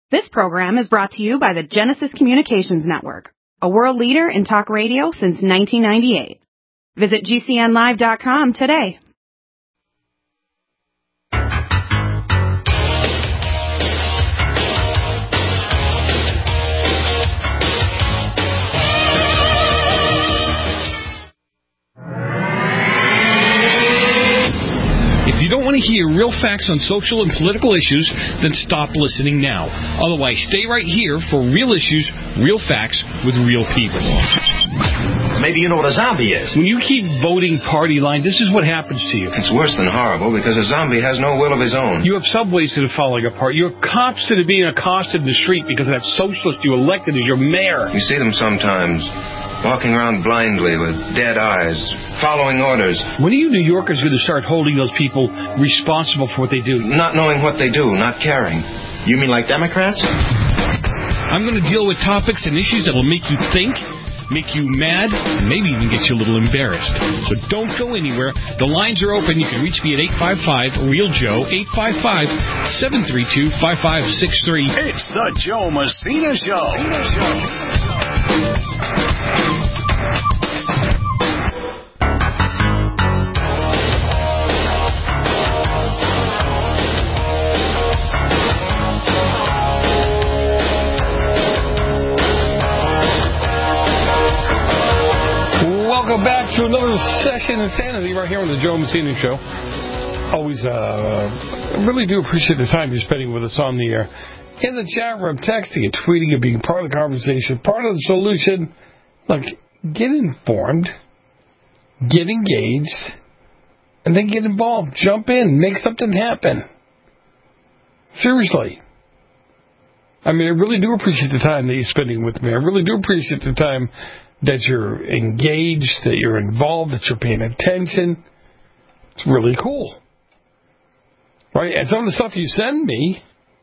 This program is brought to you by the Genesis Communications Network, a world leader in talk radio since 1998. Visit GCNlive.com today. If you don't want to hear real facts on social and political issues, then stop listening now. Otherwise, stay right here for real issues, real facts, with real people. Maybe you know what a zombie is. When you keep voting party line, this is what happens to you. It's worse than horrible because a zombie has no will of his own. You have subways that are falling apart. You have cops that are being accosted in the street because of that socialist you elected as your mayor. You see them sometimes, walking around blindly with dead eyes, following orders. When are you New Yorkers going to start holding those people responsible for what they do? Not knowing what they do, not caring. You mean like Democrats? I'm going to deal with topics and issues that will make you think, make you mad, and maybe even get you a little embarrassed. So don't go anywhere. The lines are open. You can reach me at 855-REAL-JOE, 855-732-5563. It's the Joe Messina Show. Welcome back to another session of Insanity right here on the Joe Messina Show. Always, really do appreciate the time you're spending with us on the air. In the chat room, texting and tweeting and being part of the conversation, part of the solution. Look, get informed, get engaged, and then get involved. Jump in, make something happen. Seriously. I mean, I really do appreciate the time that you're spending with me. I really do appreciate the time that you're engaged, that you're involved, that you're paying attention. It's really cool. Right? And some of the stuff you send me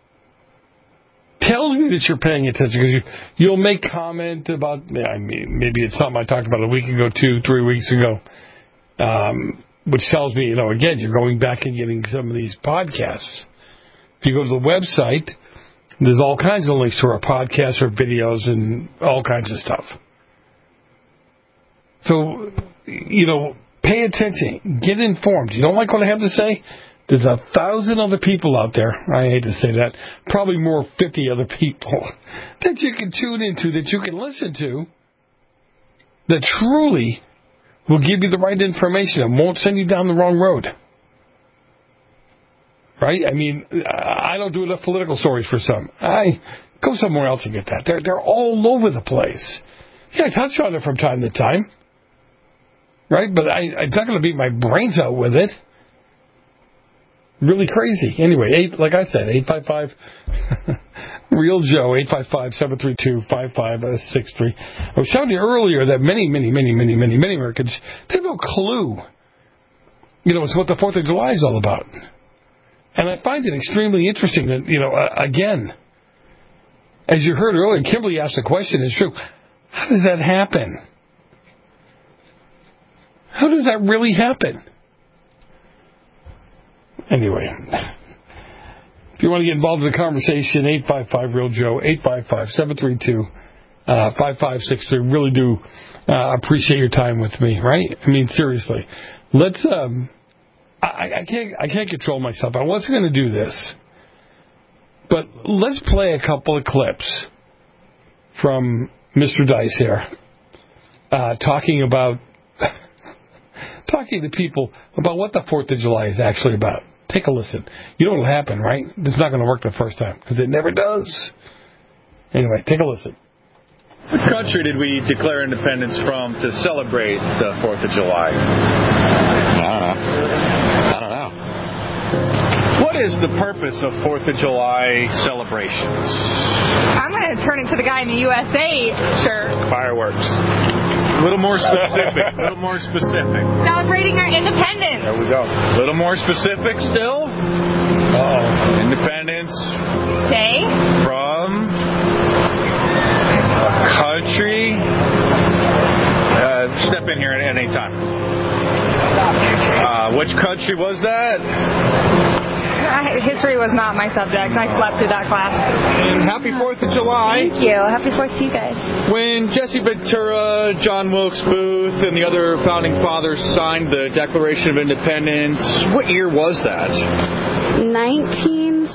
tells me that you're paying attention, because you'll make comment about, I mean, maybe it's something I talked about a week ago, 2-3 weeks ago, which tells me, again, you're going back and getting some of these podcasts. If you go to the website, there's all kinds of links to our podcasts or videos and all kinds of stuff. So, pay attention. Get informed. You don't like what I have to say? There's 1,000 other people out there. I hate to say that. Probably more 50 other people that you can tune into, that you can listen to, that truly will give you the right information and won't send you down the wrong road. Right? I mean, I don't do enough political stories for some. I go somewhere else and get that. They're all over the place. Yeah, I touch on it from time to time. Right? But I'm not going to beat my brains out with it. Really crazy. Anyway, like I said, 855-REAL-JOE, 855-732-5563. I was telling you earlier that many Americans, they have no clue. It's what the 4th of July is all about. And I find it extremely interesting that, again, as you heard earlier, Kimberly asked the question, it's true. How does that happen? How does that really happen? Anyway, if you want to get involved in the conversation, 855-REAL-JOE, 855-732-5563. Really do appreciate your time with me, right? I mean, seriously. Let's, I can't control myself. I wasn't going to do this. But let's play a couple of clips from Mr. Dice here, talking to people about what the 4th of July is actually about. Take a listen. You know what will happen, right? This is not going to work the first time, because it never does. Anyway, take a listen. What country did we declare independence from to celebrate the 4th of July? I don't know. What is the purpose of 4th of July celebrations? I'm going to turn it to the guy in the USA. Sure. Fireworks. A little more specific. Celebrating our independence. There we go. A little more specific still. Uh-oh. Independence. Day. From a country. Step in here at any time. Which country was that? I history was not my subject. I slept through that class. And happy 4th of July. Thank you. Happy 4th to you guys. When Jesse Ventura, John Wilkes Booth, and the other founding fathers signed the Declaration of Independence, what year was that? 1870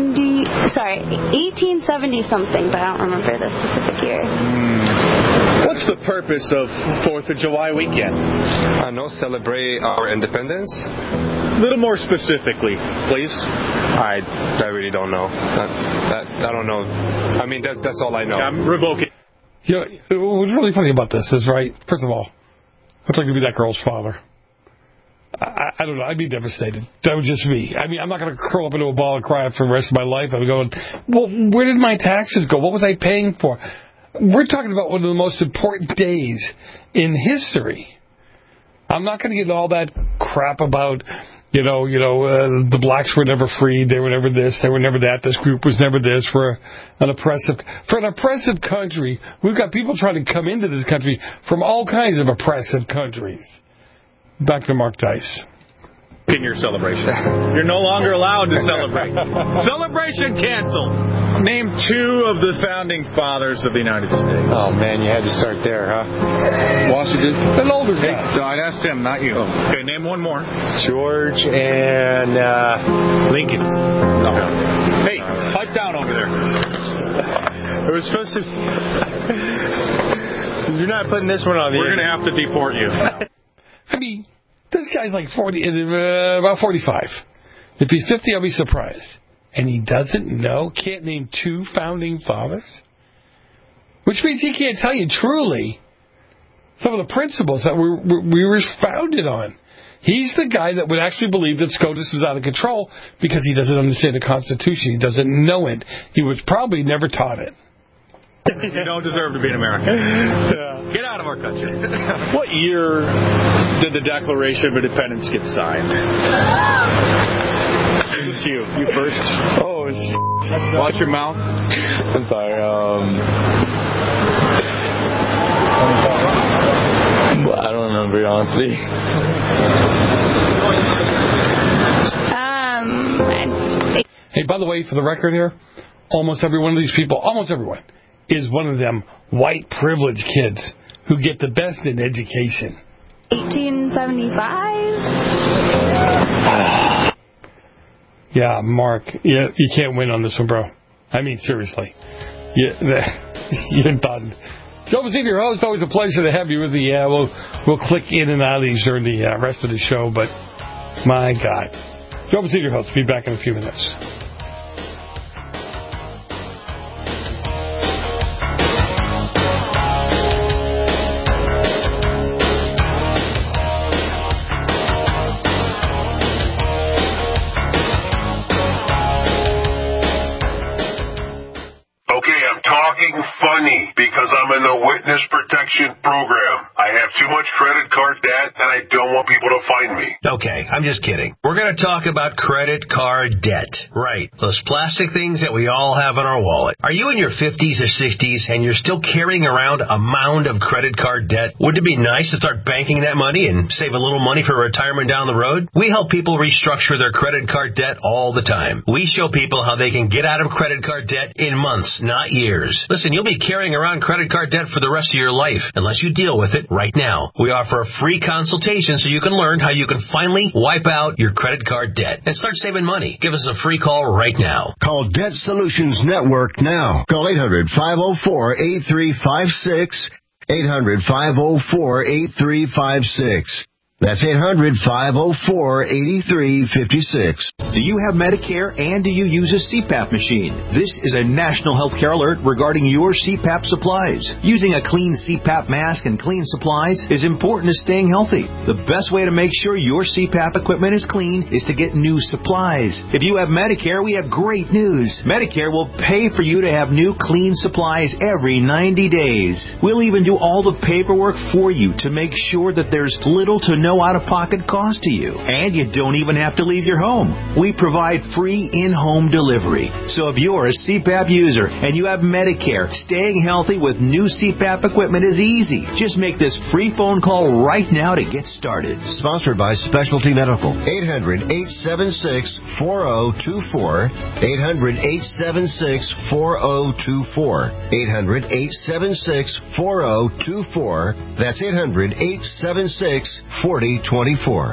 something, but I don't remember the specific year. What's the purpose of 4th of July weekend? Celebrate our independence. A little more specifically, please. I really don't know. I don't know. I mean, that's all I know. I'm revoking. You know, what's really funny about this is, right, first of all, I'd like to be that girl's father. I don't know. I'd be devastated. That was just me. I mean, I'm not going to curl up into a ball and cry for the rest of my life. I'm going, well, where did my taxes go? What was I paying for? We're talking about one of the most important days in history. I'm not going to get all that crap about, the blacks were never freed. They were never this. They were never that. This group was never this. For an oppressive country, we've got people trying to come into this country from all kinds of oppressive countries. Back to Mark Dice. In your celebration. You're no longer allowed to celebrate. Celebration canceled. Name 2 of the founding fathers of the United States. Oh, man, you had to start there, huh? Washington. An older guy. No, I'd asked him, not you. Okay, name one more. George and Lincoln. Okay. Hey, pipe down over there. It was supposed to... You're not putting this one on the We're going to have to deport you. I mean, this guy's like about 45. If he's 50, I'll be surprised. And he can't name 2 founding fathers? Which means he can't tell you truly some of the principles that we were founded on. He's the guy that would actually believe that SCOTUS was out of control because he doesn't understand the Constitution. He doesn't know it. He was probably never taught it. You don't deserve to be an American. Yeah. Get out of our country. What year did the Declaration of Independence get signed? It's you. You first. Oh, shit. Watch your mouth. I'm sorry. I don't remember, honestly. Hey, by the way, for the record here, almost every one of these people, almost everyone, is one of them white privileged kids who get the best in education. 1875? Yeah, Mark, you can't win on this one, bro. I mean, seriously. You're done. Joe Messina, your host. Always a pleasure to have you with me. We'll click in and out of these during the rest of the show, but my God. Joe Messina, your host. Be back in a few minutes. Funny because I'm in the witness protection program. I have too much credit card debt and I don't want people to find me. Okay, I'm just kidding. We're going to talk about credit card debt. Right, those plastic things that we all have in our wallet. Are you in your 50s or 60s and you're still carrying around a mound of credit card debt? Wouldn't it be nice to start banking that money and save a little money for retirement down the road? We help people restructure their credit card debt all the time. We show people how they can get out of credit card debt in months, not years. Listen, you'll be carrying around credit card debt for the rest of your life unless you deal with it right now. We offer a free consultation so you can learn how you can finally wipe out your credit card debt and start saving money. Give us a free call right now. Call Debt Solutions Network now. Call 800-504-8356. 800-504-8356. That's 800-504-8356. Do you have Medicare and do you use a CPAP machine? This is a national healthcare alert regarding your CPAP supplies. Using a clean CPAP mask and clean supplies is important to staying healthy. The best way to make sure your CPAP equipment is clean is to get new supplies. If you have Medicare, we have great news. Medicare will pay for you to have new clean supplies every 90 days. We'll even do all the paperwork for you to make sure that there's little to no no out-of-pocket cost to you, and you don't even have to leave your home. We provide free in-home delivery. So if you're a CPAP user and you have Medicare, staying healthy with new CPAP equipment is easy. Just make this free phone call right now to get started. Sponsored by Specialty Medical. 800-876-4024. 800-876-4024. 800-876-4024. That's 800-876-4024.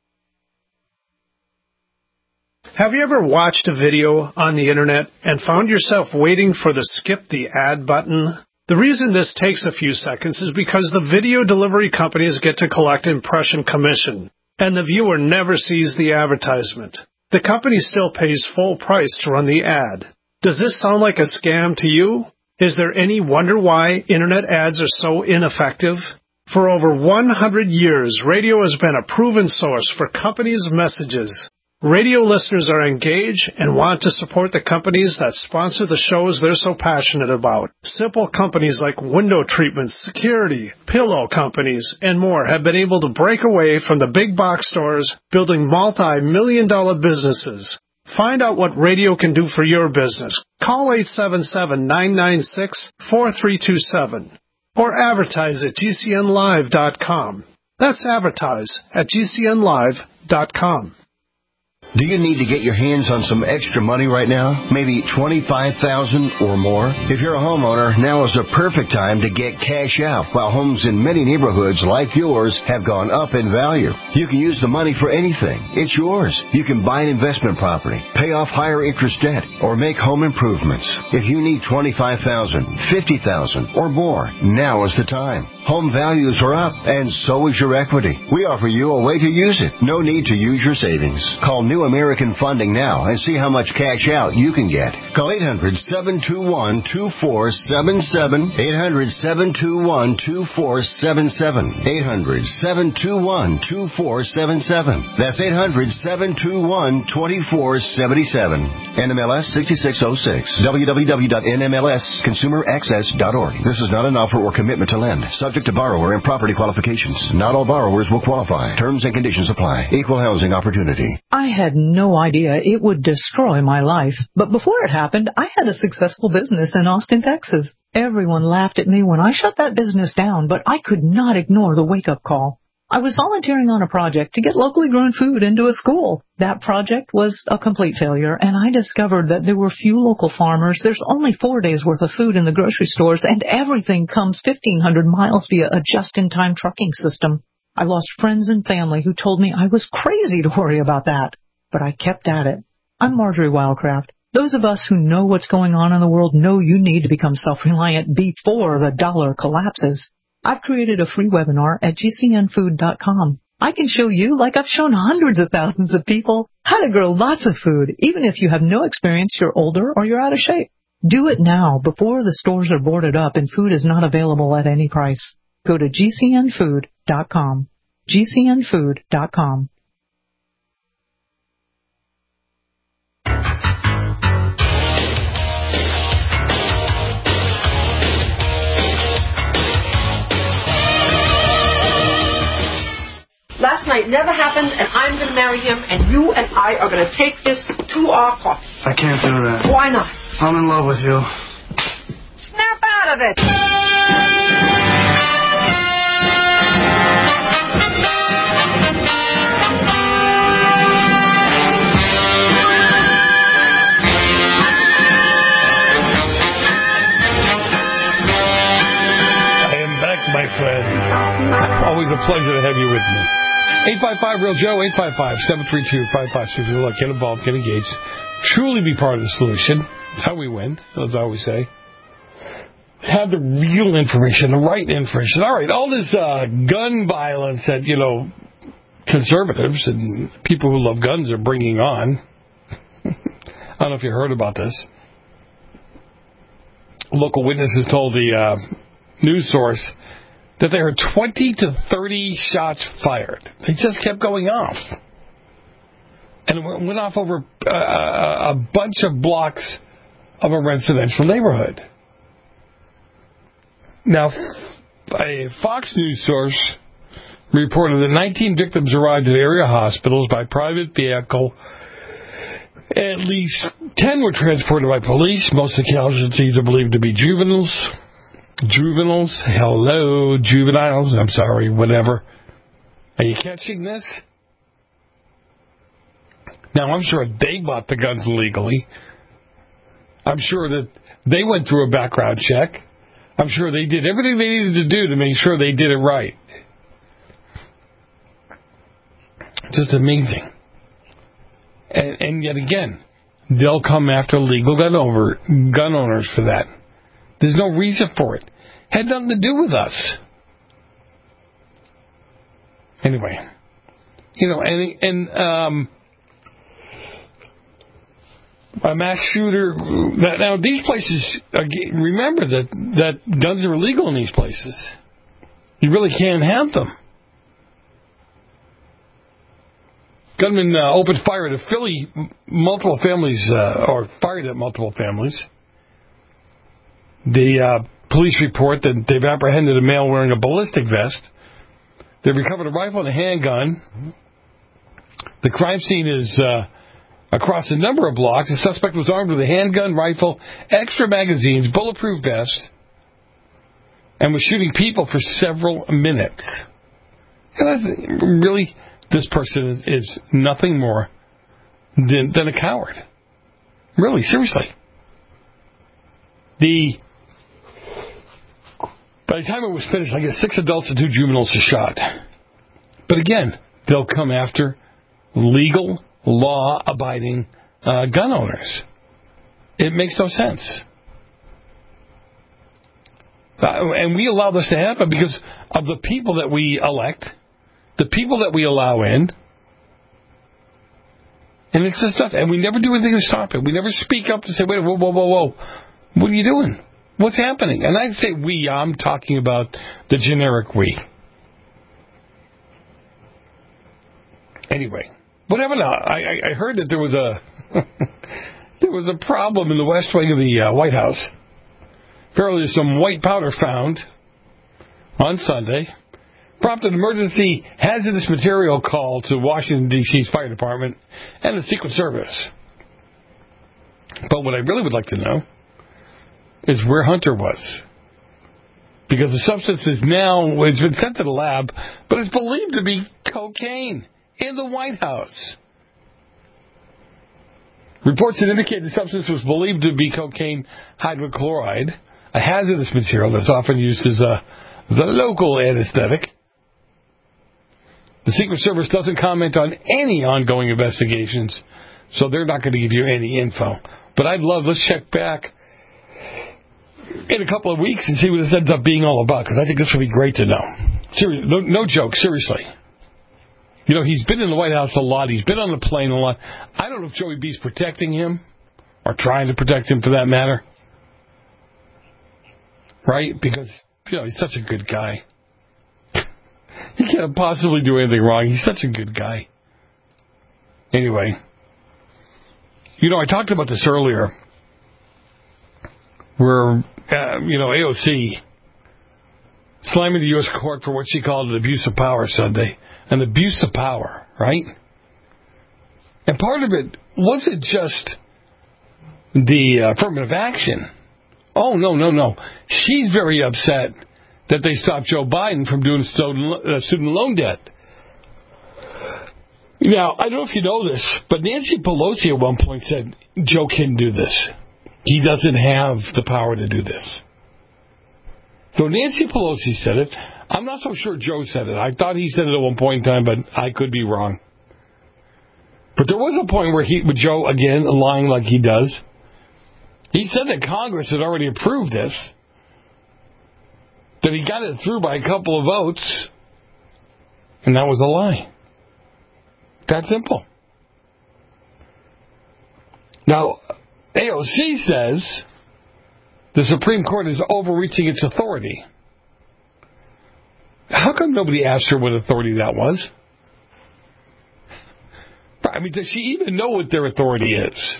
Have you ever watched a video on the internet and found yourself waiting for the skip the ad button? The reason this takes a few seconds is because the video delivery companies get to collect impression commission, and the viewer never sees the advertisement. The company still pays full price to run the ad. Does this sound like a scam to you? Is there any wonder why internet ads are so ineffective? For over 100 years, radio has been a proven source for companies' messages. Radio listeners are engaged and want to support the companies that sponsor the shows they're so passionate about. Simple companies like window treatments, security, pillow companies, and more have been able to break away from the big box stores, building multi-million-dollar businesses. Find out what radio can do for your business. Call 877-996-4327 or advertise at GCNlive.com. That's advertise at GCNlive.com. Do you need to get your hands on some extra money right now? Maybe $25,000 or more? If you're a homeowner, now is the perfect time to get cash out. While homes in many neighborhoods like yours have gone up in value, you can use the money for anything. It's yours. You can buy an investment property, pay off higher interest debt, or make home improvements. If you need $25,000, $50,000, or more, now is the time. Home values are up, and so is your equity. We offer you a way to use it. No need to use your savings. Call New American Funding now and see how much cash out you can get. Call 800-721-2477. 800-721-2477. 800-721-2477. That's 800-721-2477. NMLS 6606. www.nmlsconsumeraccess.org. This is not an offer or commitment to lend. Subject to borrower and property qualifications. Not all borrowers will qualify. Terms and conditions apply. Equal housing opportunity. I had no idea it would destroy my life. But before it happened, I had a successful business in Austin, Texas. Everyone laughed at me when I shut that business down, but I could not ignore the wake-up call. I was volunteering on a project to get locally grown food into a school. That project was a complete failure, and I discovered that there were few local farmers. There's only 4 days' worth of food in the grocery stores, and everything comes 1,500 miles via a just-in-time trucking system. I lost friends and family who told me I was crazy to worry about that. But I kept at it. I'm Marjorie Wildcraft. Those of us who know what's going on in the world know you need to become self-reliant before the dollar collapses. I've created a free webinar at GCNfood.com. I can show you, like I've shown hundreds of thousands of people, how to grow lots of food, even if you have no experience, you're older, or you're out of shape. Do it now before the stores are boarded up and food is not available at any price. Go to GCNfood.com. GCNfood.com. Last night never happened, and I'm going to marry him, and you and I are going to take this to our coffin. I can't do that. Why not? I'm in love with you. Snap out of it! I am back, my friend. Always a pleasure to have you with me. 855-REAL-JOE, 855-732-5560. Look, get involved, get engaged. Truly be part of the solution. That's how we win, as I always say. Have the real information, the right information. All right, all this gun violence that, conservatives and people who love guns are bringing on. I don't know if you heard about this. Local witnesses told the news source that there are 20 to 30 shots fired. They just kept going off. And it went off over a bunch of blocks of a residential neighborhood. Now, a Fox News source reported that 19 victims arrived at area hospitals by private vehicle. At least 10 were transported by police. Most of the casualties are believed to be juveniles. Hello, juveniles. I'm sorry, whatever. Are you catching this? Now, I'm sure they bought the guns legally. I'm sure that they went through a background check. I'm sure they did everything they needed to do to make sure they did it right. Just amazing. And yet again, they'll come after legal gun owners for that. There's no reason for it. Had nothing to do with us. Anyway, a mass shooter. Now these places, remember that guns are illegal in these places. You really can't have them. Gunman opened fire at Philly, multiple families, or fired at multiple families. The police report that they've apprehended a male wearing a ballistic vest. They've recovered a rifle and a handgun. The crime scene is across a number of blocks. The suspect was armed with a handgun, rifle, extra magazines, bulletproof vest, and was shooting people for several minutes. Really, this person is nothing more than a coward. Really, seriously. By the time it was finished, I guess 6 adults and 2 juveniles were shot. But again, they'll come after legal, law-abiding gun owners. It makes no sense. And we allow this to happen because of the people that we elect, the people that we allow in. And it's just stuff. And we never do anything to stop it. We never speak up to say, wait, whoa. What are you doing? What's happening? And I say we, I'm talking about the generic we. Anyway, what happened now? I heard that there was a problem in the west wing of the White House. Apparently there's some white powder found on Sunday. Prompted an emergency hazardous material call to Washington, D.C.'s fire department and the Secret Service. But what I really would like to know is where Hunter was. Because the substance is now, it's been sent to the lab, but it's believed to be cocaine in the White House. Reports that indicate the substance was believed to be cocaine hydrochloride, a hazardous material that's often used as a local anesthetic. The Secret Service doesn't comment on any ongoing investigations, so they're not going to give you any info. But let's check back in a couple of weeks and see what this ends up being all about, because I think this would be great to know. Seriously, no joke, seriously. He's been in the White House a lot. He's been on the plane a lot. I don't know if Joey B's protecting him or trying to protect him for that matter. Right? Because, he's such a good guy. He can't possibly do anything wrong. He's such a good guy. Anyway. I talked about this earlier. Where, AOC slamming the U.S. court for what she called an abuse of power Sunday. An abuse of power, right? And part of it wasn't just the affirmative action. Oh, no. She's very upset that they stopped Joe Biden from doing student loan debt. Now, I don't know if you know this, but Nancy Pelosi at one point said, Joe can do this. He doesn't have the power to do this. So Nancy Pelosi said it. I'm not so sure Joe said it. I thought he said it at one point in time, but I could be wrong. But there was a point where with Joe, again, lying like he does, he said that Congress had already approved this, that he got it through by a couple of votes, and that was a lie. That simple. Now, AOC says the Supreme Court is overreaching its authority. How come nobody asked her what authority that was? I mean, does she even know what their authority is?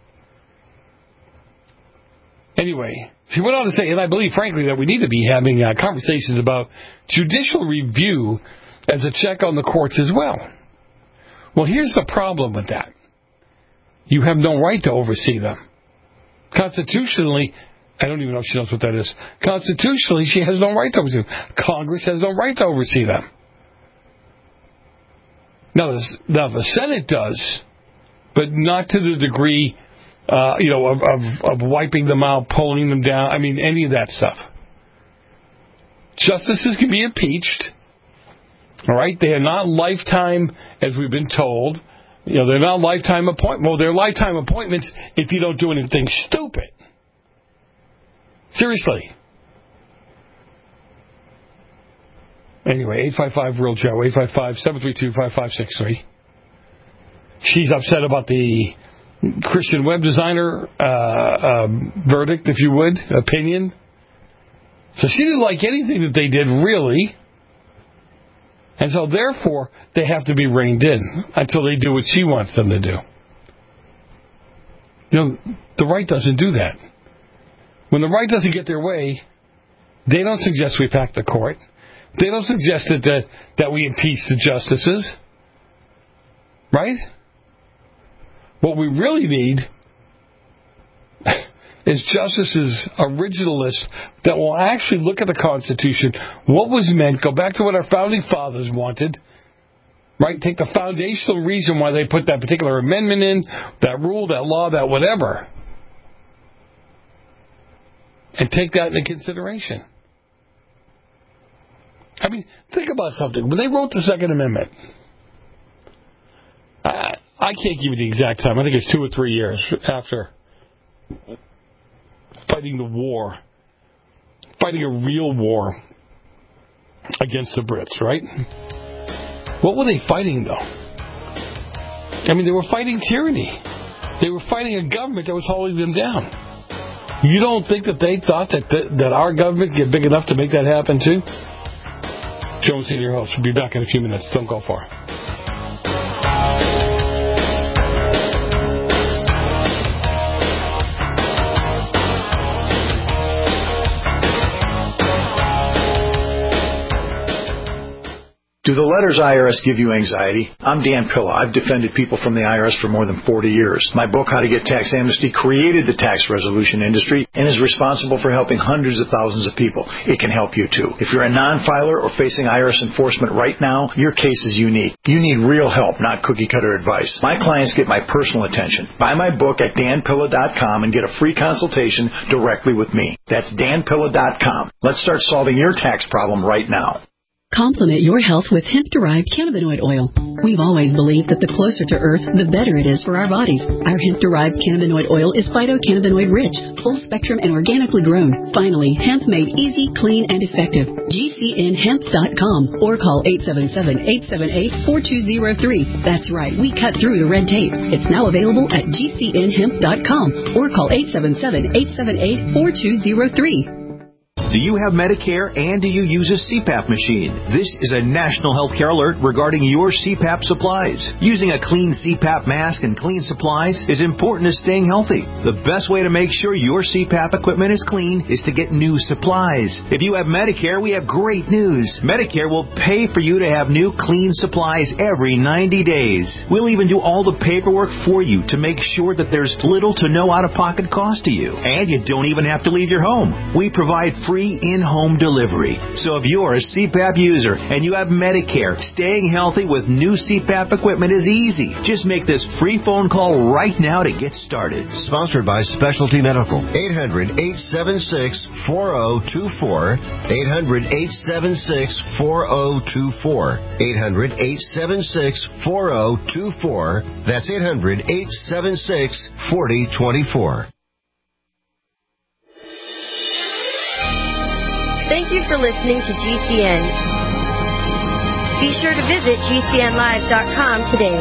Anyway, she went on to say, and I believe, frankly, that we need to be having conversations about judicial review as a check on the courts as well. Well, here's the problem with that. You have no right to oversee them. Constitutionally, I don't even know if she knows what that is. Constitutionally, she has no right to oversee them. Congress has no right to oversee them. Now the Senate does, but not to the degree, of wiping them out, pulling them down. I mean, any of that stuff. Justices can be impeached. All right, they are not lifetime, as we've been told. They're not lifetime appointments. Well, they're lifetime appointments if you don't do anything stupid. Seriously. Anyway, 855-REAL-JOE, 855-732-5563. She's upset about the Christian web designer verdict, if you would, opinion. So she didn't like anything that they did, really. And so, therefore, they have to be reined in until they do what she wants them to do. The right doesn't do that. When the right doesn't get their way, they don't suggest we pack the court. They don't suggest that we impeach the justices. Right? What we really need is justices, originalists, that will actually look at the Constitution, what was meant, go back to what our founding fathers wanted, right? Take the foundational reason why they put that particular amendment in, that rule, that law, that whatever, and take that into consideration. I mean, think about something. When they wrote the Second Amendment, I can't give you the exact time. I think it's 2 or 3 years after fighting the war, fighting a real war against the Brits, right? What were they fighting, though? I mean, they were fighting tyranny. They were fighting a government that was holding them down. You don't think that they thought that our government could get big enough to make that happen, too? Joe Messina, your host. We'll be back in a few minutes. Don't go far. Do the letters IRS give you anxiety? I'm Dan Pilla. I've defended people from the IRS for more than 40 years. My book, How to Get Tax Amnesty, created the tax resolution industry and is responsible for helping hundreds of thousands of people. It can help you, too. If you're a non-filer or facing IRS enforcement right now, your case is unique. You need real help, not cookie-cutter advice. My clients get my personal attention. Buy my book at danpilla.com and get a free consultation directly with me. That's danpilla.com. Let's start solving your tax problem right now. Complement your health with hemp-derived cannabinoid oil. We've always believed that the closer to Earth, the better it is for our bodies. Our hemp-derived cannabinoid oil is phytocannabinoid-rich, full-spectrum and organically grown. Finally, hemp made easy, clean, and effective. GCNhemp.com or call 877-878-4203. That's right, we cut through the red tape. It's now available at GCNhemp.com or call 877-878-4203. Do you have Medicare and do you use a CPAP machine? This is a national healthcare alert regarding your CPAP supplies. Using a clean CPAP mask and clean supplies is important to staying healthy. The best way to make sure your CPAP equipment is clean is to get new supplies. If you have Medicare, we have great news. Medicare will pay for you to have new clean supplies every 90 days. We'll even do all the paperwork for you to make sure that there's little to no out-of-pocket cost to you. And you don't even have to leave your home. We provide free in-home delivery. So if you're a CPAP user and you have Medicare, staying healthy with new CPAP equipment is easy. Just make this free phone call right now to get started. Sponsored by Specialty Medical. 800-876-4024. 800-876-4024. 800-876-4024. That's 800-876-4024. Thank you for listening to GCN. Be sure to visit GCNlive.com today.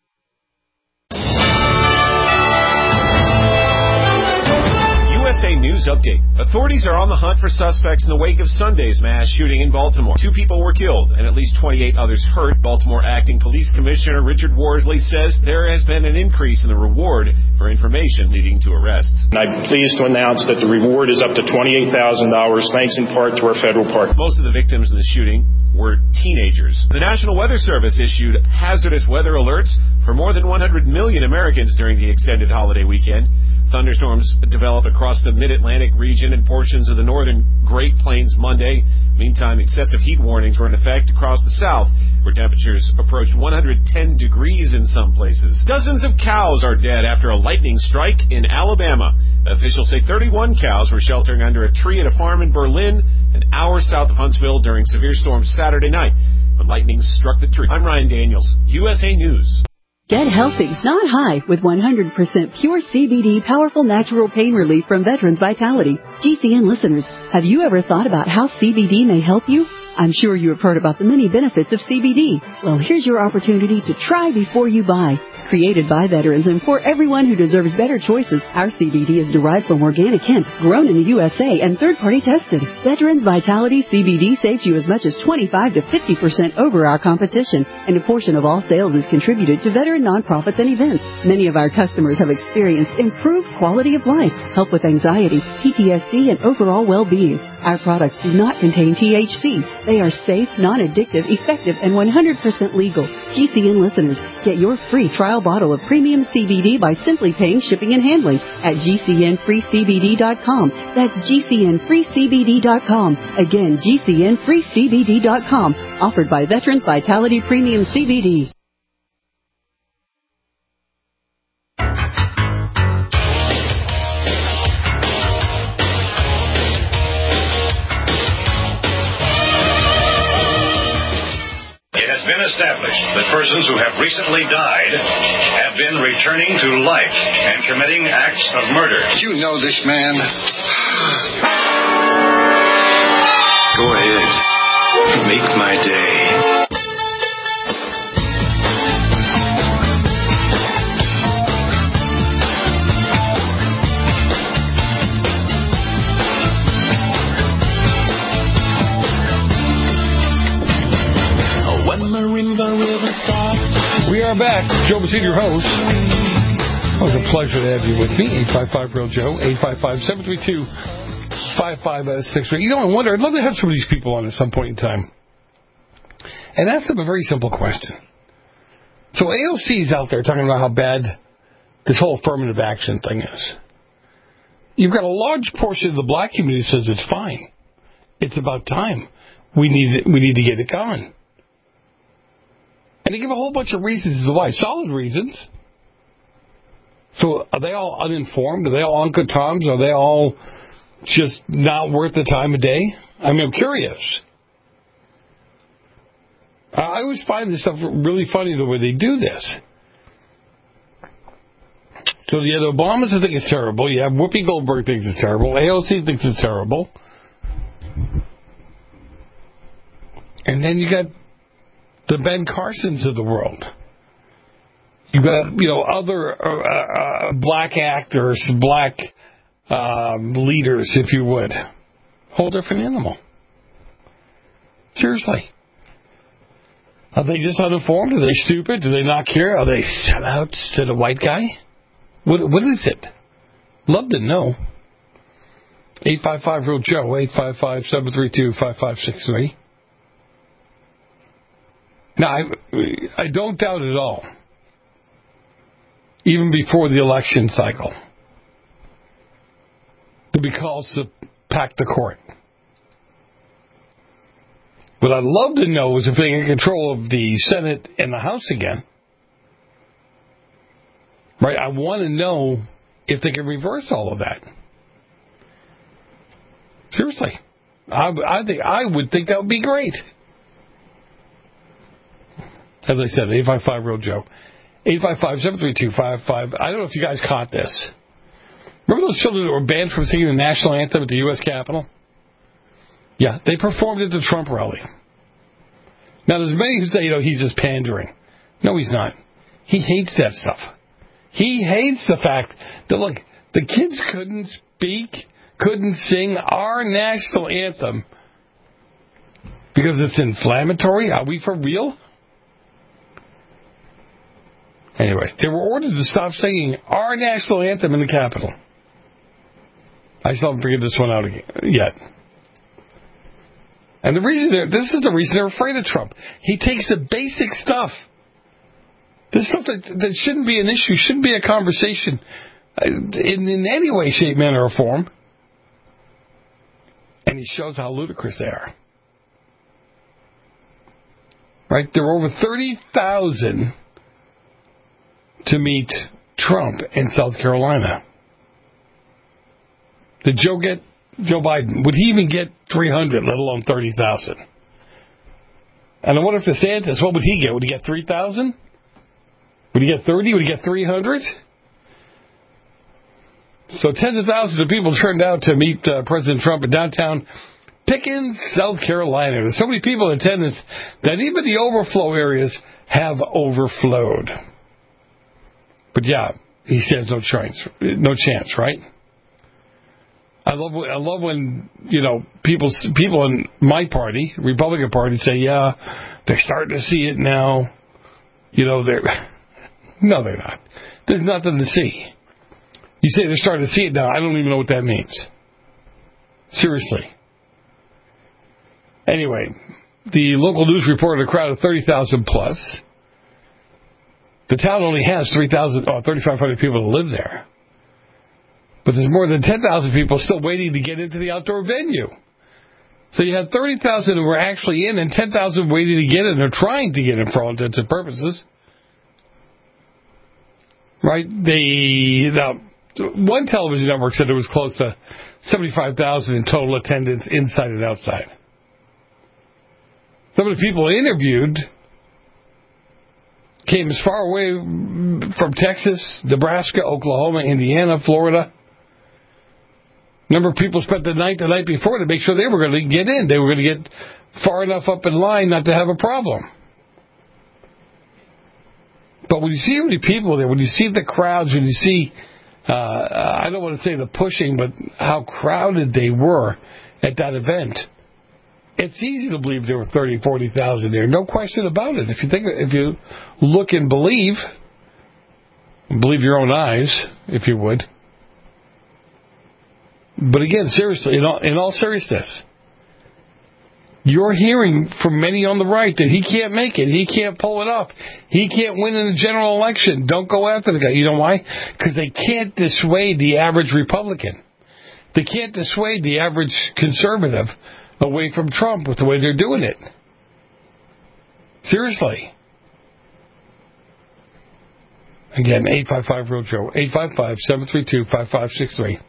USA News news update. Authorities are on the hunt for suspects in the wake of Sunday's mass shooting in Baltimore. 2 people were killed and at least 28 others hurt. Baltimore Acting Police Commissioner Richard Worsley says there has been an increase in the reward for information leading to arrests. I'm pleased to announce that the reward is up to $28,000, thanks in part to our federal partner. Most of the victims in the shooting were teenagers. The National Weather Service issued hazardous weather alerts for more than 100 million Americans during the extended holiday weekend. Thunderstorms developed across the mid-Atlantic region and portions of the northern Great Plains Monday. Meantime, excessive heat warnings were in effect across the south, where temperatures approached 110 degrees in some places. Dozens of cows are dead after a lightning strike in Alabama. Officials say 31 cows were sheltering under a tree at a farm in Berlin, an hour south of Huntsville, during severe storms Saturday night when lightning struck the tree. I'm Ryan Daniels, USA News. Get healthy, not high, with 100% pure CBD powerful natural pain relief from Veterans Vitality. GCN listeners, have you ever thought about how CBD may help you? I'm sure you have heard about the many benefits of CBD. Well, here's your opportunity to try before you buy. Created by veterans and for everyone who deserves better choices, our CBD is derived from organic hemp, grown in the USA and third-party tested. Veterans Vitality CBD saves you as much as 25 to 50% over our competition, and a portion of all sales is contributed to veteran nonprofits and events. Many of our customers have experienced improved quality of life, help with anxiety, PTSD, and overall well-being. Our products do not contain THC. They are safe, non-addictive, effective, and 100% legal. GCN listeners, get your free trial bottle of premium CBD by simply paying shipping and handling at GCNFreeCBD.com. That's GCNFreeCBD.com. Again, GCNFreeCBD.com. Offered by Veterans Vitality Premium CBD. Established that persons who have recently died have been returning to life and committing acts of murder. You know this man. Go ahead. Make my day. We are back. Joe Messina, your host. It was a pleasure to have you with me. 855-REAL-JOE, 855-732-5563. You know, I wonder, I'd love to have some of these people on at some point in time and ask them a very simple question. So AOC's out there talking about how bad this whole affirmative action thing is. You've got a large portion of the black community who says it's fine. It's about time. We need to get it going. And they give a whole bunch of reasons as to why. Solid reasons. So are they all uninformed? Are they all Uncle Toms? Are they all just not worth the time of day? I mean, I'm curious. I always find this stuff really funny the way they do this. So you have the Obamas who think it's terrible. You have Whoopi Goldberg thinks it's terrible. AOC thinks it's terrible. And then you got the Ben Carsons of the world. You've got, other black actors, black leaders, if you would. Whole different animal. Seriously. Are they just uninformed? Are they stupid? Do they not care? Are they sellouts to the white guy? What is it? Love to know. 855-REAL-JOE, 855-732-5563. Now, I don't doubt at all, even before the election cycle, there'll be calls to pack the court. What I'd love to know is if they get control of the Senate and the House again. Right? I want to know if they can reverse all of that. Seriously. I would think that would be great. As I said, 855-REAL-JOE. 855-732-55. I don't know if you guys caught this. Remember those children that were banned from singing the national anthem at the U.S. Capitol? Yeah, they performed at the Trump rally. Now, there's many who say, he's just pandering. No, he's not. He hates that stuff. He hates the fact that, look, the kids couldn't speak couldn't sing our national anthem because it's inflammatory? Are we for real? Anyway, they were ordered to stop singing our national anthem in the Capitol. I still haven't figured this one out yet. And the reason this is the reason they're afraid of Trump. He takes the basic stuff. This stuff that shouldn't be an issue, shouldn't be a conversation in any way, shape, manner, or form. And he shows how ludicrous they are. Right? There were over 30,000 to meet Trump in South Carolina. Did Joe Biden, would he even get 300, let alone 30,000? And I wonder if DeSantis, what would he get? Would he get 3,000? Would he get 30? Would he get 300? So tens of thousands of people turned out to meet President Trump in downtown Pickens, South Carolina. There's so many people in attendance that even the overflow areas have overflowed. But yeah, he stands no chance, right? I love when, people in my party, Republican Party, say, yeah, they're starting to see it now. No, they're not. There's nothing to see. You say they're starting to see it now. I don't even know what that means. Seriously. Anyway, the local news reported a crowd of 30,000 plus. The town only has 3,500 people to live there. But there's more than 10,000 people still waiting to get into the outdoor venue. So you had 30,000 who were actually in and 10,000 waiting to get in or trying to get in for all intents and purposes. Right? One television network said there was close to 75,000 in total attendance inside and outside. Some of the people interviewed came as far away from Texas, Nebraska, Oklahoma, Indiana, Florida. A number of people spent the night before to make sure they were going to get in. They were going to get far enough up in line not to have a problem. But when you see how many people there, when you see the crowds, when you see, I don't want to say the pushing, but how crowded they were at that event, it's easy to believe there were 30,000, 40,000 there. No question about it. If you look and believe your own eyes, if you would. But again, seriously, in all seriousness, you're hearing from many on the right that he can't make it. He can't pull it off. He can't win in the general election. Don't go after the guy. You know why? Because they can't dissuade the average Republican. They can't dissuade the average conservative away from Trump with the way they're doing it. Seriously. Again, 855-REAL-JOE, 855-732-5563.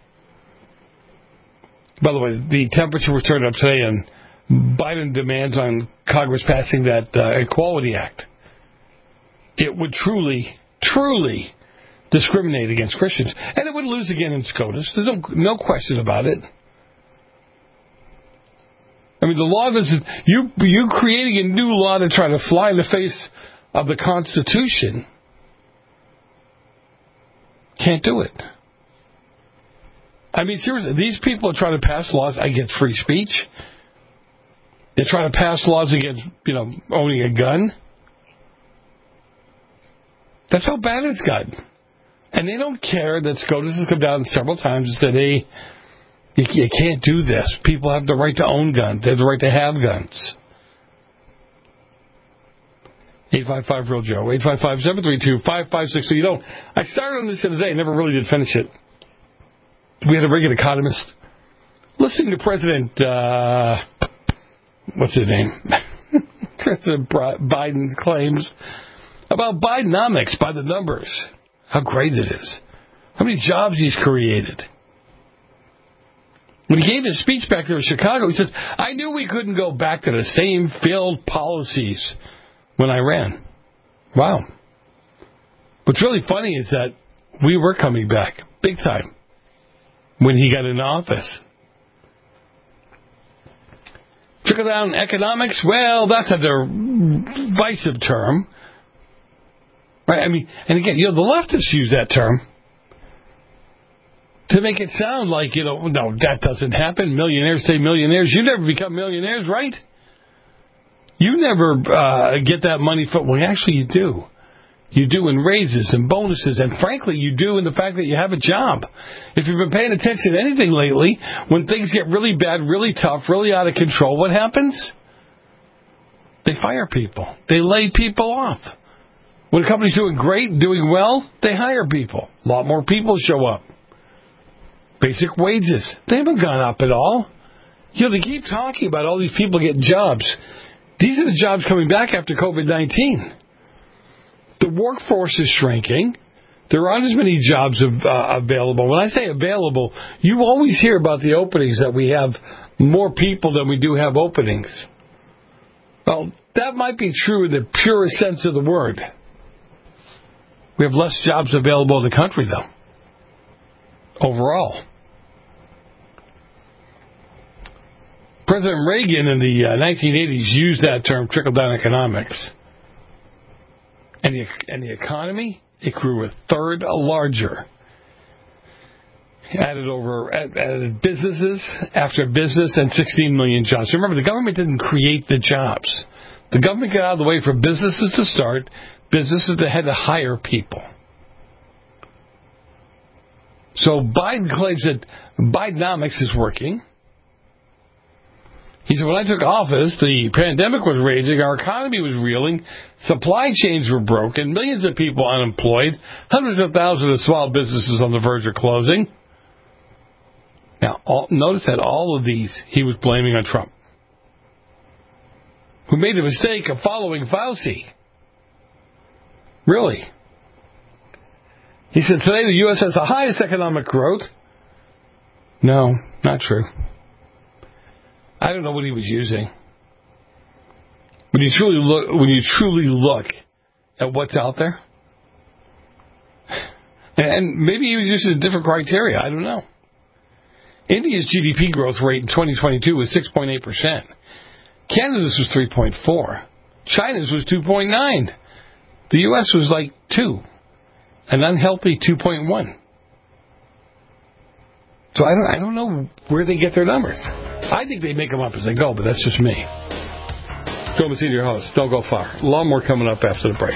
By the way, the temperature was turned up today, and Biden demands on Congress passing that Equality Act. It would truly discriminate against Christians. And it would lose again in SCOTUS. There's no question about it. I mean, the law doesn't... You creating a new law to try to fly in the face of the Constitution can't do it. I mean, seriously, these people are trying to pass laws against free speech. They're trying to pass laws against, owning a gun. That's how bad it's gotten. And they don't care that SCOTUS has come down several times and said, hey, you can't do this. People have the right to own guns. They have the right to have guns. 855-REAL-JOE, 855-732-5563. I started on this the other day. I never really did finish it. We had a regular economist listening to President, what's his name? President Biden's claims about Bidenomics by the numbers. How great it is. How many jobs he's created. When he gave his speech back there in Chicago, he says, I knew we couldn't go back to the same failed policies when I ran. Wow. What's really funny is that we were coming back big time when he got into office. Trickle-down economics, well, that's a divisive term. Right? I mean, and again, the leftists use that term. to make it sound like, no, that doesn't happen. Millionaires stay millionaires. You never become millionaires, right? You never get that money from... Well, actually, you do. You do in raises and bonuses, and frankly, you do in the fact that you have a job. If you've been paying attention to anything lately, when things get really bad, really tough, really out of control, what happens? They fire people. They lay people off. When a company's doing great, doing well, they hire people. A lot more people show up. Basic wages, they haven't gone up at all. They keep talking about all these people getting jobs. These are the jobs coming back after COVID-19. The workforce is shrinking. There aren't as many jobs available. When I say available, you always hear about the openings, that we have more people than we do have openings. Well, that might be true in the purest sense of the word. We have less jobs available in the country, though, overall. President Reagan in the 1980s used that term, trickle-down economics. And the economy, it grew a third larger. Added businesses after business and 16 million jobs. Remember, the government didn't create the jobs. The government got out of the way for businesses to start, businesses that had to hire people. So Biden claims that Bidenomics is working. He said, when I took office, the pandemic was raging, our economy was reeling, supply chains were broken, millions of people unemployed, hundreds of thousands of small businesses on the verge of closing. Now, notice that all of these he was blaming on Trump, who made the mistake of following Fauci. Really. He said, today the U.S. has the highest economic growth. No, not true. I don't know what he was using. When you truly look at what's out there, and maybe he was using a different criteria, I don't know. India's GDP growth rate in 2022 was 6.8%. Canada's was 3.4%. China's was 2.9%. The U.S. was like 2%. An unhealthy 2.1%. So I don't know where they get their numbers. I think they make them up as they go, but that's just me. Joe Messina, your host. Don't go far. A lot more coming up after the break.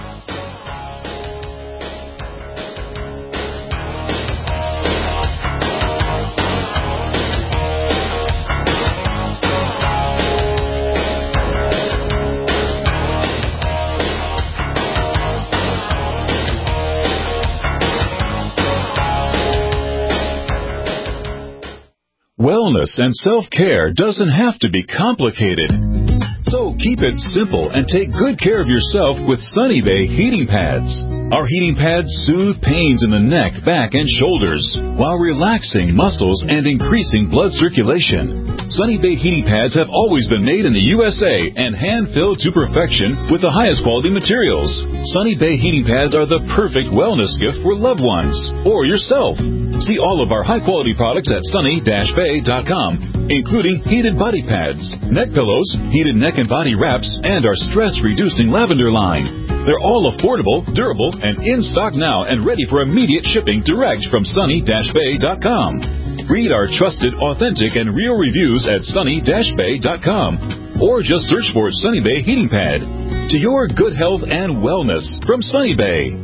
Wellness and self-care doesn't have to be complicated. So keep it simple and take good care of yourself with Sunny Bay heating pads. Our heating pads soothe pains in the neck, back, and shoulders while relaxing muscles and increasing blood circulation. Sunny Bay heating pads have always been made in the USA and hand-filled to perfection with the highest quality materials. Sunny Bay heating pads are the perfect wellness gift for loved ones or yourself. See all of our high-quality products at sunny-bay.com, including heated body pads, neck pillows, heated neck and body wraps, and our stress-reducing lavender line. They're all affordable, durable, and in stock now and ready for immediate shipping direct from sunny-bay.com. Read our trusted, authentic, and real reviews at sunny-bay.com, or just search for Sunny Bay Heating Pad. To your good health and wellness from Sunny Bay.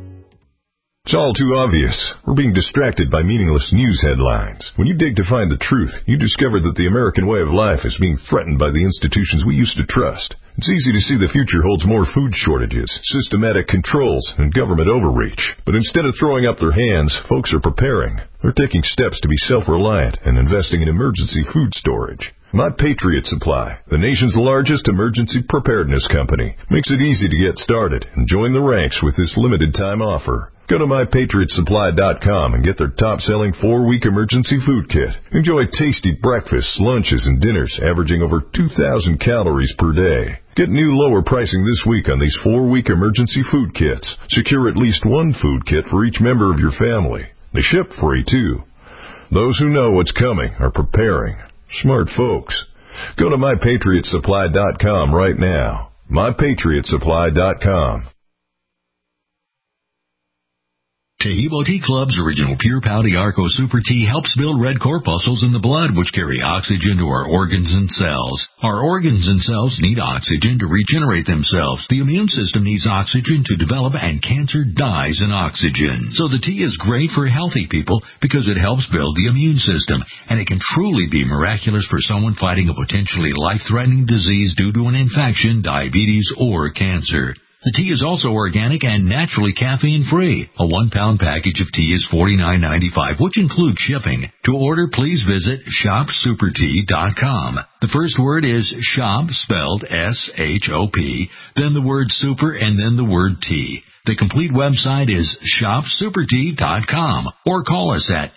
It's all too obvious. We're being distracted by meaningless news headlines. When you dig to find the truth, you discover that the American way of life is being threatened by the institutions we used to trust. It's easy to see the future holds more food shortages, systematic controls, and government overreach. But instead of throwing up their hands, folks are preparing. They're taking steps to be self-reliant and investing in emergency food storage. My Patriot Supply, the nation's largest emergency preparedness company, makes it easy to get started and join the ranks with this limited-time offer. Go to MyPatriotSupply.com and get their top-selling 4-week emergency food kit. Enjoy tasty breakfasts, lunches, and dinners averaging over 2,000 calories per day. Get new lower pricing this week on these 4-week emergency food kits. Secure at least one food kit for each member of your family. They ship free, too. Those who know what's coming are preparing. Smart folks. Go to MyPatriotSupply.com right now. MyPatriotSupply.com. Tahibo Tea Club's original Pure Pouty Arco Super Tea helps build red corpuscles in the blood, which carry oxygen to our organs and cells. Our organs and cells need oxygen to regenerate themselves. The immune system needs oxygen to develop, and cancer dies in oxygen. So the tea is great for healthy people because it helps build the immune system, and it can truly be miraculous for someone fighting a potentially life-threatening disease due to an infection, diabetes, or cancer. The tea is also organic and naturally caffeine-free. A 1-pound package of tea is $49.95, which includes shipping. To order, please visit shopsupertea.com. The first word is shop, spelled S-H-O-P, then the word super, and then the word tea. The complete website is shopsupertea.com, or call us at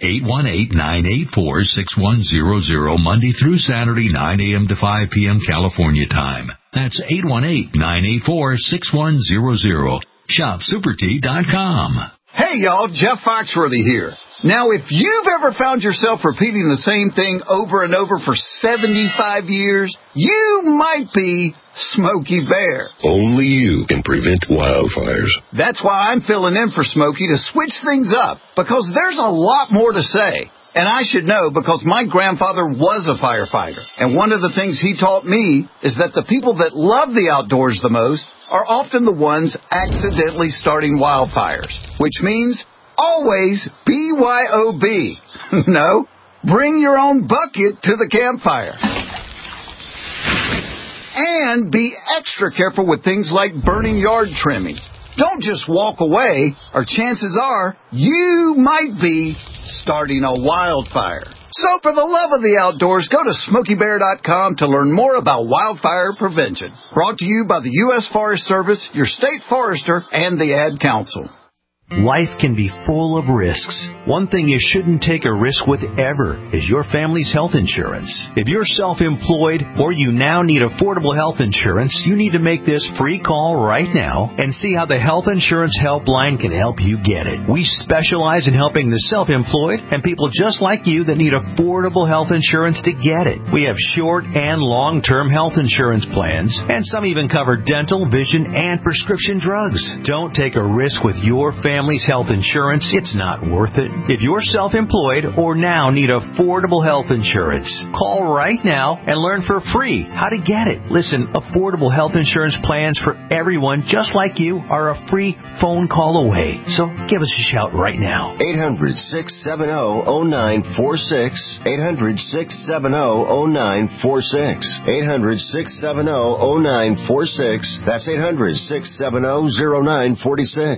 818-984-6100 Monday through Saturday, 9 a.m. to 5 p.m. California time. That's 818-984-6100. shopsupertea.com. Hey y'all, Jeff Foxworthy here. Now, if you've ever found yourself repeating the same thing over and over for 75 years, you might be Smokey Bear. Only you can prevent wildfires. That's why I'm filling in for Smokey to switch things up, because there's a lot more to say. And I should know because my grandfather was a firefighter. And one of the things he taught me is that the people that love the outdoors the most are often the ones accidentally starting wildfires, which means always BYOB. No, bring your own bucket to the campfire. And be extra careful with things like burning yard trimmings. Don't just walk away, or chances are you might be starting a wildfire. So for the love of the outdoors, go to SmokeyBear.com to learn more about wildfire prevention. Brought to you by the U.S. Forest Service, your state forester, and the Ad Council. Life can be full of risks. One thing you shouldn't take a risk with ever is your family's health insurance. If you're self-employed or you now need affordable health insurance, you need to make this free call right now and see how the Health Insurance Helpline can help you get it. We specialize in helping the self-employed and people just like you that need affordable health insurance to get it. We have short and long-term health insurance plans, and some even cover dental, vision, and prescription drugs. Don't take a risk with your family's health insurance. It's not worth it. If you're self-employed or now need affordable health insurance, call right now and learn for free how to get it. Listen, affordable health insurance plans for everyone just like you are a free phone call away. So give us a shout right now. 800-670-0946. 800-670-0946. 800-670-0946. That's 800-670-0946.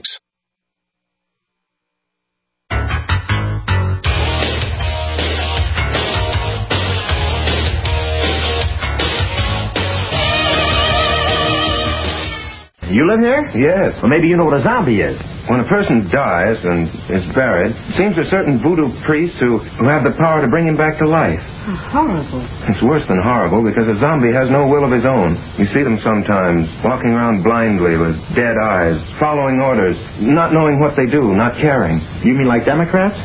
You live here? Yes. Well, maybe you know what a zombie is. When a person dies and is buried, it seems there are certain voodoo priests who have the power to bring him back to life. How horrible. It's worse than horrible because a zombie has no will of his own. You see them sometimes walking around blindly with dead eyes, following orders, not knowing what they do, not caring. You mean like Democrats?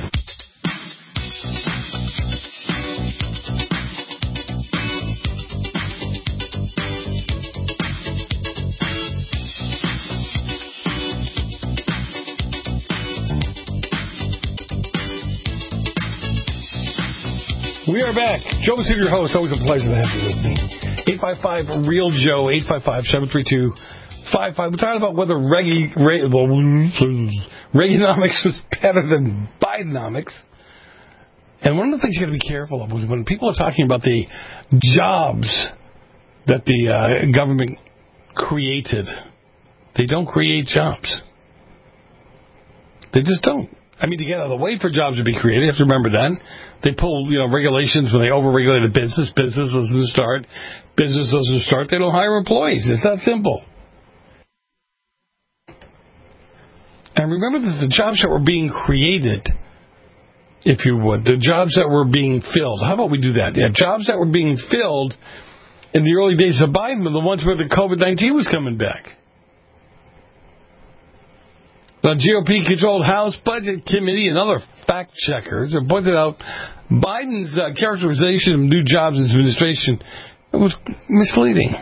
We are back. Joe Messina, your host. Always a pleasure to have you with me. 855-REAL-JOE, 855-732-55. We're talking about whether Reaganomics was better than Bidenomics. And one of the things you got to be careful of is when people are talking about the jobs that the government created, they don't create jobs. They just don't. I mean, to get out of the way for jobs to be created, you have to remember that. They pull, regulations when they overregulate a business. Business doesn't start. Business doesn't start. They don't hire employees. It's that simple. And remember that the jobs that were being created, if you would, the jobs that were being filled. How about we do that? Yeah, jobs that were being filled in the early days of Biden were the ones where the COVID-19 was coming back. The GOP-controlled House Budget Committee and other fact-checkers have pointed out Biden's characterization of new jobs in his administration was misleading.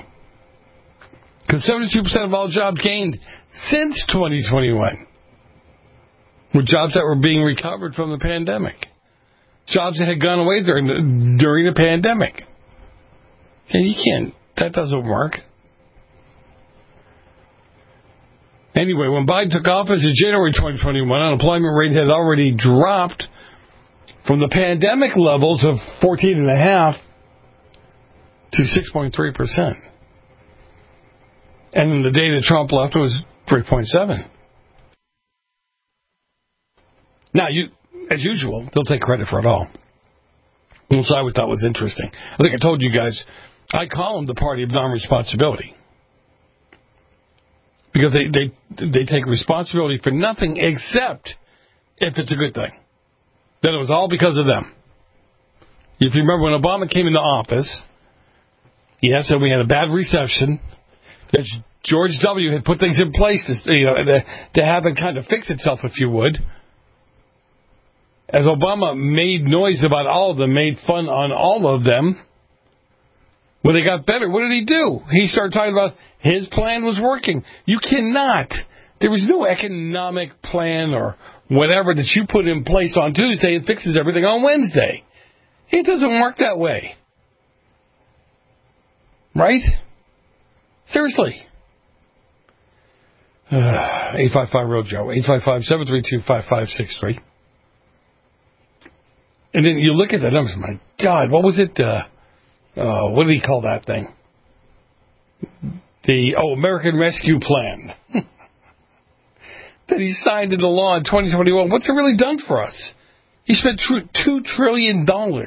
Because 72% of all jobs gained since 2021. were jobs that were being recovered from the pandemic. Jobs that had gone away during the pandemic. And you can't. That doesn't work. Anyway, when Biden took office in January 2021, unemployment rate had already dropped from the pandemic levels of 14.5% to 6.3%. And in the day that Trump left, it was 3.7%. Now, as usual, they'll take credit for it all. And so I thought was interesting. I think I told you guys, I call them the party of non-responsibility. Because they take responsibility for nothing except if it's a good thing. That it was all because of them. If you remember when Obama came into office, yes, and we had a bad reception, that George W. had put things in place to have it kind of fix itself, if you would. As Obama made noise about all of them, made fun on all of them, when they got better, what did he do? He started talking about his plan was working. You cannot. There was no economic plan or whatever that you put in place on Tuesday and fixes everything on Wednesday. It doesn't work that way. Right? Seriously. 855-REAL-JOE, 855-732-5563. And then you look at the numbers, my God, what was it? What did he call that thing? The American Rescue Plan that he signed into law in 2021. What's it really done for us? He spent $2 trillion.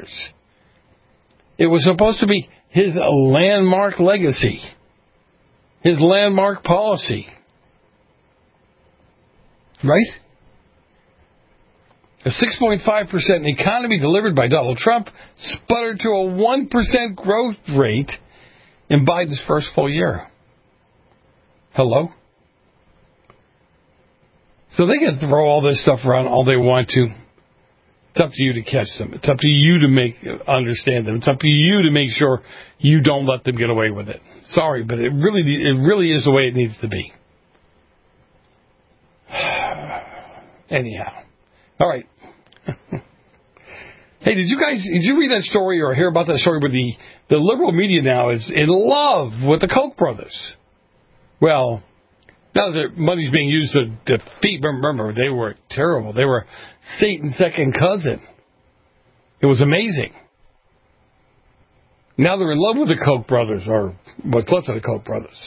It was supposed to be his landmark legacy, his landmark policy. Right? A 6.5% economy delivered by Donald Trump sputtered to a 1% growth rate in Biden's first full year. Hello? So they can throw all this stuff around all they want to. It's up to you to catch them. It's up to you to understand them. It's up to you to make sure you don't let them get away with it. Sorry, but it really is the way it needs to be. Anyhow. All right. Hey, did you read that story or hear about that story where the liberal media now is in love with the Koch brothers? Well, now that their money's being used to defeat, remember, they were terrible. They were Satan's second cousin. It was amazing. Now they're in love with the Koch brothers, or what's left of the Koch brothers.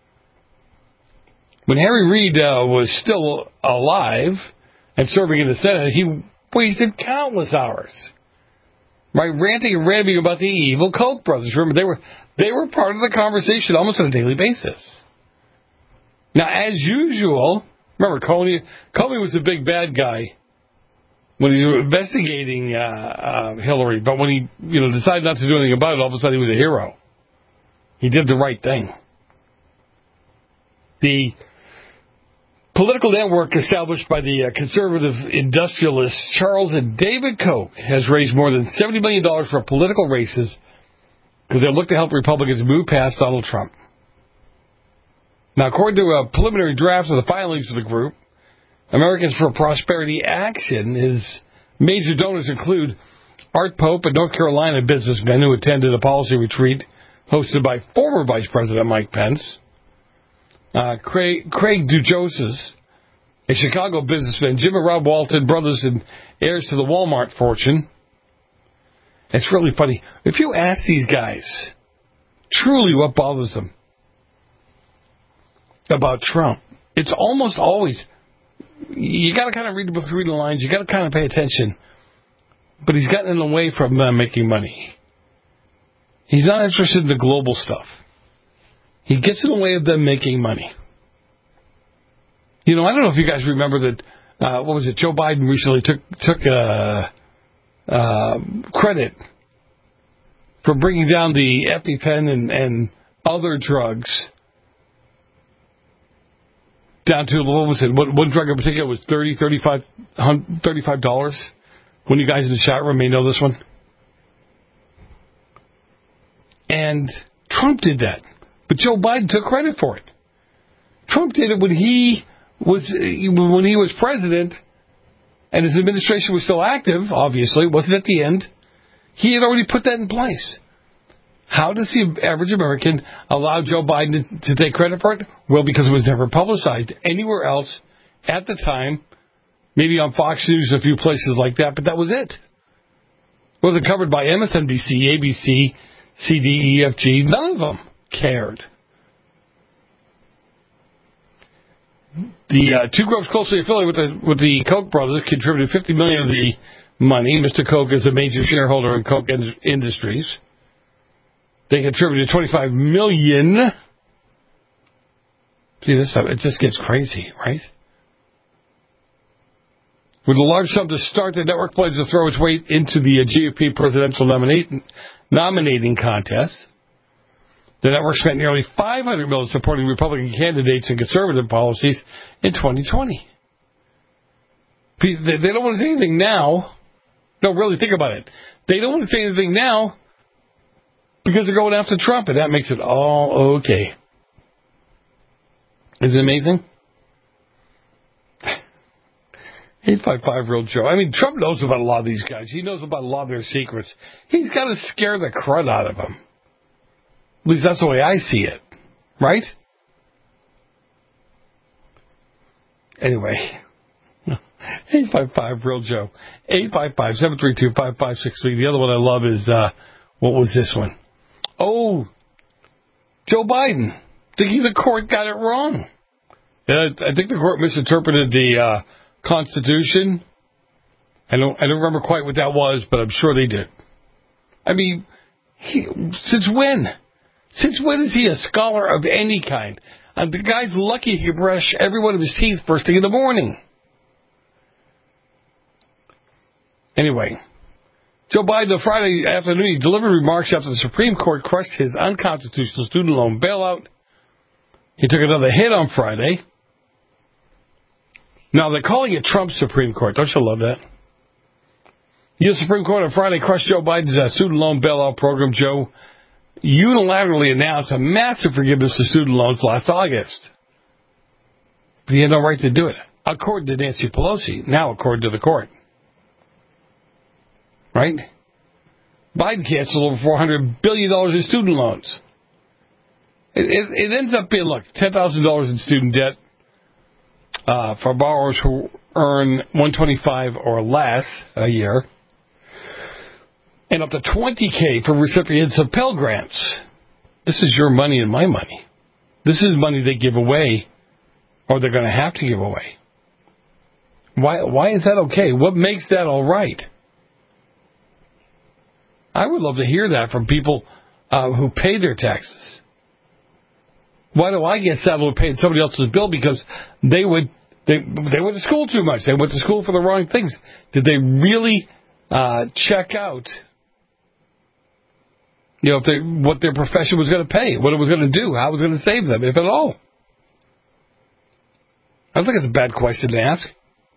When Harry Reid was still alive and serving in the Senate, he wasted countless hours, right, ranting and raving about the evil Koch brothers. Remember, they were part of the conversation almost on a daily basis. Now, as usual, remember, Comey was the big bad guy when he was investigating Hillary, but when he decided not to do anything about it, all of a sudden he was a hero. He did the right thing. The political network established by the conservative industrialists Charles and David Koch has raised more than $70 million for political races because they look to help Republicans move past Donald Trump. Now, according to a preliminary draft of the filings for the group, Americans for Prosperity Action, his major donors include Art Pope, a North Carolina businessman who attended a policy retreat hosted by former Vice President Mike Pence, Craig Dujoses, a Chicago businessman, Jim and Rob Walton, brothers and heirs to the Walmart fortune. It's really funny. If you ask these guys truly what bothers them about Trump, it's almost always, you got to kind of read between the lines, you got to kind of pay attention. But he's gotten away from making money. He's not interested in the global stuff. He gets in the way of them making money. I don't know if you guys remember that, Joe Biden recently took credit for bringing down the EpiPen and other drugs down to, one drug in particular was $35. When you guys in the chat room may know this one. And Trump did that. But Joe Biden took credit for it. Trump did it when he was president and his administration was still active, obviously, it wasn't at the end, he had already put that in place. How does the average American allow Joe Biden to take credit for it? Well, because it was never publicized anywhere else at the time, maybe on Fox News, a few places like that, but that was it. It wasn't covered by MSNBC, ABC, CDEFG. None of them cared. The two groups closely affiliated with the Koch brothers contributed $50 million of the money. Mr. Koch is a major shareholder in Koch Industries. They contributed $25 million. See, this stuff, it just gets crazy, right? With a large sum to start, the network plans to throw its weight into the GOP presidential nominating contest. The network spent nearly $500 million supporting Republican candidates and conservative policies in 2020. They don't want to say anything now. No, really, think about it. They don't want to say anything now because they're going after Trump, and that makes it all okay. Isn't it amazing? 855 Real Joe. I mean, Trump knows about a lot of these guys. He knows about a lot of their secrets. He's got to scare the crud out of them. At least that's the way I see it. Right? Anyway. 855 Real Joe. 855-732-5563. The other one I love is, what was this one? Oh, Joe Biden. Thinking the court got it wrong. I think the court misinterpreted the Constitution. I don't remember quite what that was, but I'm sure they did. I mean, since when? Since when is he a scholar of any kind? The guy's lucky he can brush every one of his teeth first thing in the morning. Anyway, Joe Biden on Friday afternoon, he delivered remarks after the Supreme Court crushed his unconstitutional student loan bailout. He took another hit on Friday. Now, they're calling it Trump's Supreme Court. Don't you love that? The U.S. Supreme Court on Friday crushed Joe Biden's student loan bailout program. Joe unilaterally announced a massive forgiveness of student loans last August. But he had no right to do it, according to Nancy Pelosi, now according to the court. Right? Biden canceled over $400 billion in student loans. It ends up being, look, $10,000 in student debt for borrowers who earn $125 or less a year, and up to $20,000 for recipients of Pell Grants. This is your money and my money. This is money they give away, or they're going to have to give away. Why is that okay? What makes that all right? I would love to hear that from people who pay their taxes. Why do I get saddled with paying somebody else's bill? Because they went to school too much. They went to school for the wrong things. Did they really check out, what their profession was going to pay, what it was going to do, how it was going to save them, if at all? I don't think it's a bad question to ask.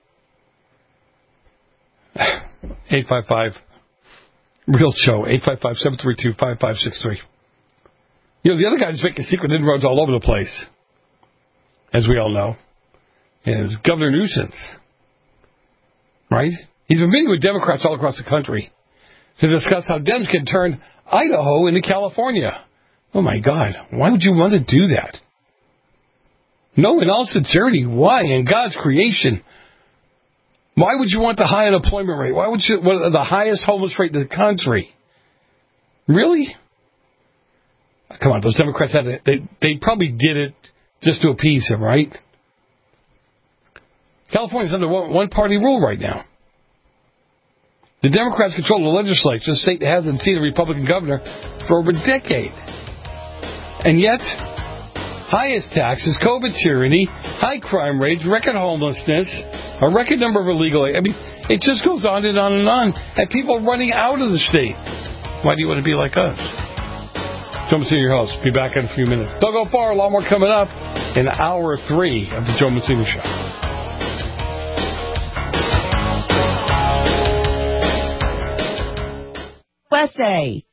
855 Real Joe, 855-732-5563. The other guy is making secret inroads all over the place, as we all know, is Governor Newsom. Right? He's been meeting with Democrats all across the country to discuss how Dems can turn Idaho into California. Oh, my God. Why would you want to do that? No, in all sincerity, why? In God's creation, why would you want the high unemployment rate? Why would you want the highest homeless rate in the country? Really? Come on, those Democrats they probably did it just to appease him, right? California's under one-party rule right now. The Democrats control the legislature. The state hasn't seen a Republican governor for over a decade. And yet, highest taxes, COVID tyranny, high crime rates, record homelessness, a record number of illegal... I mean, it just goes on and on and on. And people running out of the state. Why do you want to be like us? Joe Mancini, your host. Be back in a few minutes. Don't go far. A lot more coming up in hour 3 of the Joe Mancini Show. USA.